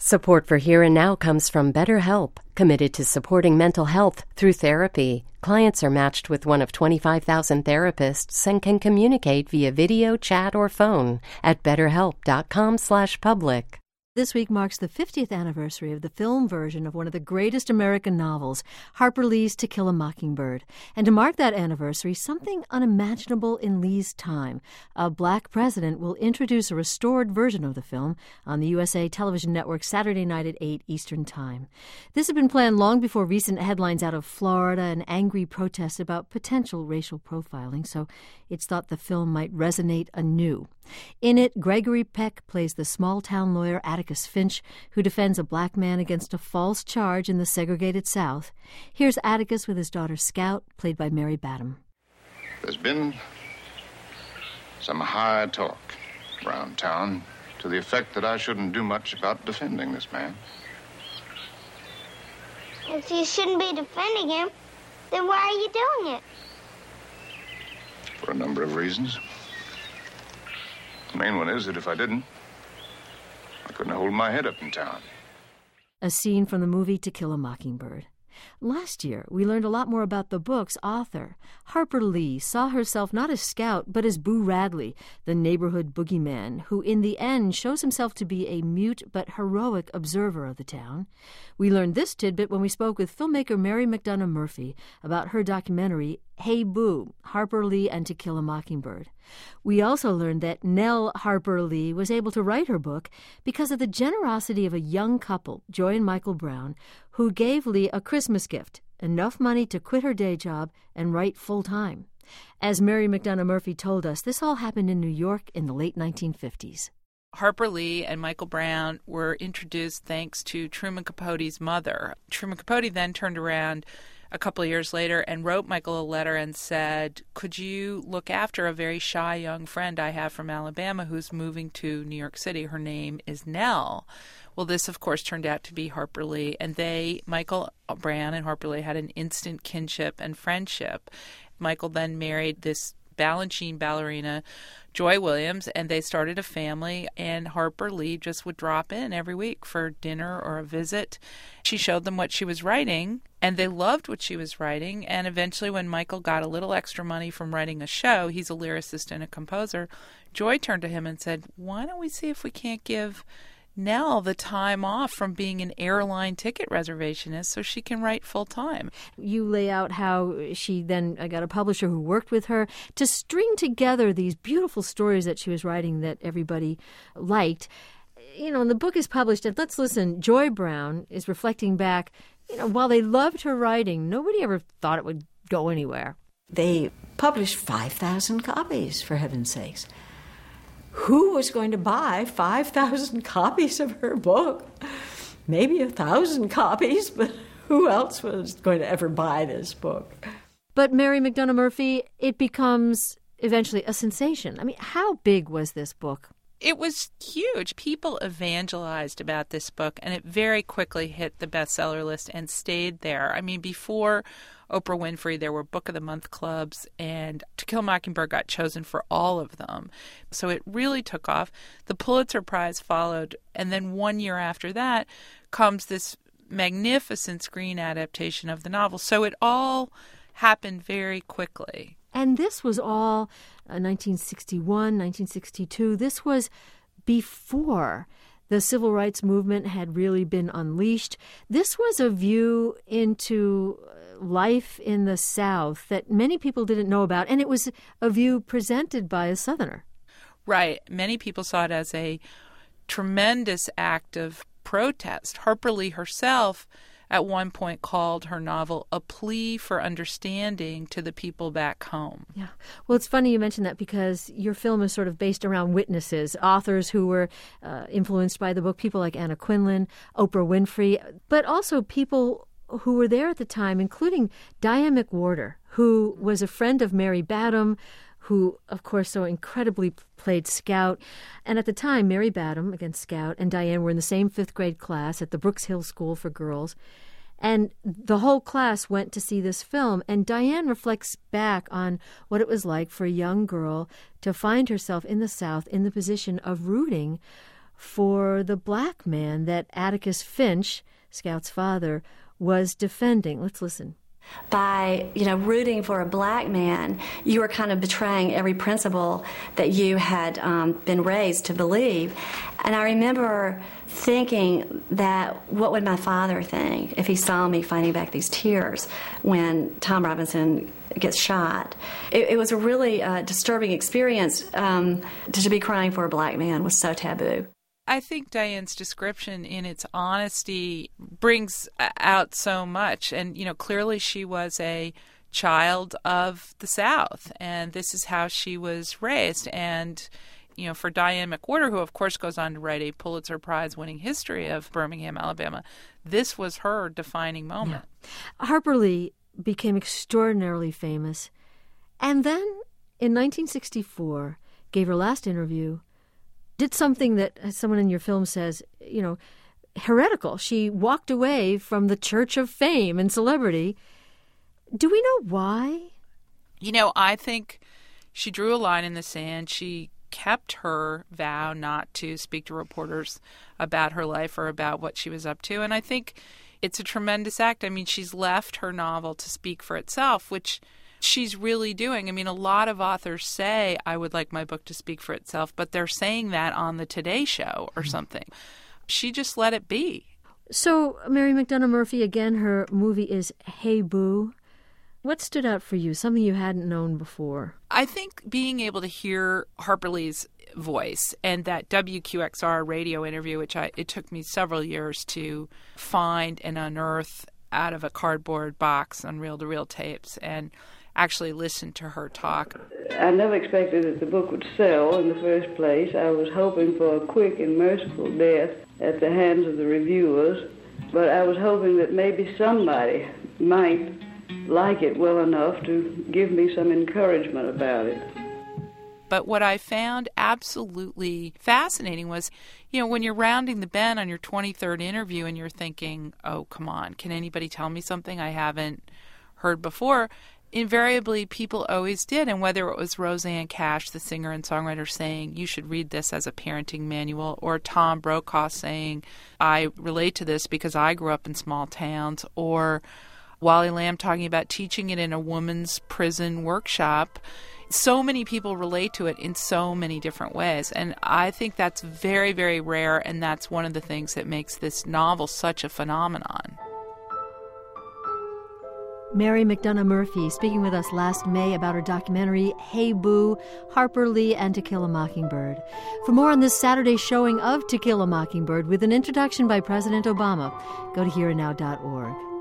Support for Here and Now comes from BetterHelp, committed to supporting mental health through therapy. Clients are matched with one of 25,000 therapists and can communicate via video, chat, or phone at betterhelp.com/public. This week marks the 50th anniversary of the film version of one of the greatest American novels, Harper Lee's To Kill a Mockingbird. And to mark that anniversary, something unimaginable in Lee's time. A black president will introduce a restored version of the film on the USA television network Saturday night at 8 Eastern Time. This had been planned long before recent headlines out of Florida and angry protests about potential racial profiling, so it's thought the film might resonate anew. In it, Gregory Peck plays the small-town lawyer Atticus Finch, who defends a black man against a false charge in the segregated South. Here's Atticus with his daughter Scout, played by Mary Badham. There's been some high talk around town to the effect that I shouldn't do much about defending this man. If you shouldn't be defending him, then why are you doing it? For a number of reasons. The main one is that if I didn't, I couldn't hold my head up in town. A scene from the movie To Kill a Mockingbird. Last year, we learned a lot more about the book's author. Harper Lee saw herself not as Scout, but as Boo Radley, the neighborhood boogeyman, who in the end shows himself to be a mute but heroic observer of the town. We learned this tidbit when we spoke with filmmaker Mary McDonough Murphy about her documentary, Hey Boo, Harper Lee and To Kill a Mockingbird. We also learned that Nell Harper Lee was able to write her book because of the generosity of a young couple, Joy and Michael Brown, who gave Lee a Christmas gift, enough money to quit her day job and write full-time. As Mary McDonough Murphy told us, this all happened in New York in the late 1950s. Harper Lee and Michael Brown were introduced thanks to Truman Capote's mother. Truman Capote then turned around a couple of years later and wrote Michael a letter and said, could you look after a very shy young friend I have from Alabama who's moving to New York City? Her name is Nell. Well, this, of course, turned out to be Harper Lee, and Michael Brown and Harper Lee, had an instant kinship and friendship. Michael then married this Balanchine ballerina, Joy Williams, and they started a family, and Harper Lee just would drop in every week for dinner or a visit. She showed them what she was writing, and they loved what she was writing, and eventually when Michael got a little extra money from writing a show, he's a lyricist and a composer, Joy turned to him and said, why don't we see if we can't give Nell the time off from being an airline ticket reservationist so she can write full-time. You lay out how she then got a publisher who worked with her to string together these beautiful stories that she was writing that everybody liked. You know, and the book is published, and let's listen. Joy Brown is reflecting back, while they loved her writing, nobody ever thought it would go anywhere. They published 5,000 copies, for heaven's sakes. Who was going to buy 5,000 copies of her book? Maybe 1,000 copies, but who else was going to ever buy this book? But Mary McDonough Murphy, it becomes eventually a sensation. I mean, how big was this book? It was huge. People evangelized about this book, and it very quickly hit the bestseller list and stayed there. I mean, before Oprah Winfrey, there were Book of the Month clubs, and To Kill a Mockingbird got chosen for all of them. So it really took off. The Pulitzer Prize followed, and then 1 year after that comes this magnificent screen adaptation of the novel. So it all happened very quickly. And this was all 1961, 1962. This was before the civil rights movement had really been unleashed. This was a view into life in the South that many people didn't know about, and it was a view presented by a Southerner. Right. Many people saw it as a tremendous act of protest. Harper Lee herself at one point called her novel a plea for understanding to the people back home. Yeah. Well, it's funny you mention that because your film is sort of based around witnesses, authors who were influenced by the book, people like Anna Quinlan, Oprah Winfrey, but also people who were there at the time, including Diane McWhorter, who was a friend of Mary Badham, who, of course, so incredibly played Scout. And at the time, Mary Badham, again Scout, and Diane were in the same fifth grade class at the Brooks Hill School for Girls. And the whole class went to see this film. And Diane reflects back on what it was like for a young girl to find herself in the South in the position of rooting for the black man that Atticus Finch, Scout's father, was defending. Let's listen. By, rooting for a black man, you were kind of betraying every principle that you had been raised to believe. And I remember thinking that, what would my father think if he saw me fighting back these tears when Tom Robinson gets shot? It was a really disturbing experience. To be crying for a black man was so taboo. I think Diane's description in its honesty brings out so much. And, clearly she was a child of the South, and this is how she was raised. And, for Diane McWhorter, who, of course, goes on to write a Pulitzer Prize-winning history of Birmingham, Alabama, this was her defining moment. Yeah. Harper Lee became extraordinarily famous, and then in 1964 gave her last interview, did something that someone in your film says, heretical. She walked away from the church of fame and celebrity. Do we know why? I think she drew a line in the sand. She kept her vow not to speak to reporters about her life or about what she was up to. And I think it's a tremendous act. I mean, she's left her novel to speak for itself, which she's really doing. I mean, a lot of authors say, I would like my book to speak for itself, but they're saying that on the Today Show or something. She just let it be. So, Mary McDonough Murphy, again, her movie is Hey Boo. What stood out for you, something you hadn't known before? I think being able to hear Harper Lee's voice and that WQXR radio interview, which it took me several years to find and unearth out of a cardboard box on reel-to-reel tapes, and actually listen to her talk. I never expected that the book would sell in the first place. I was hoping for a quick and merciful death at the hands of the reviewers, but I was hoping that maybe somebody might like it well enough to give me some encouragement about it. But what I found absolutely fascinating was, when you're rounding the bend on your 23rd interview and you're thinking, oh, come on, can anybody tell me something I haven't heard before? Invariably, people always did. And whether it was Roseanne Cash, the singer and songwriter, saying, you should read this as a parenting manual, or Tom Brokaw saying, I relate to this because I grew up in small towns, or Wally Lamb talking about teaching it in a woman's prison workshop. So many people relate to it in so many different ways. And I think that's very, very rare, and that's one of the things that makes this novel such a phenomenon. Mary McDonough Murphy speaking with us last May about her documentary, Hey Boo, Harper Lee and To Kill a Mockingbird. For more on this Saturday showing of To Kill a Mockingbird with an introduction by President Obama, go to hereandnow.org.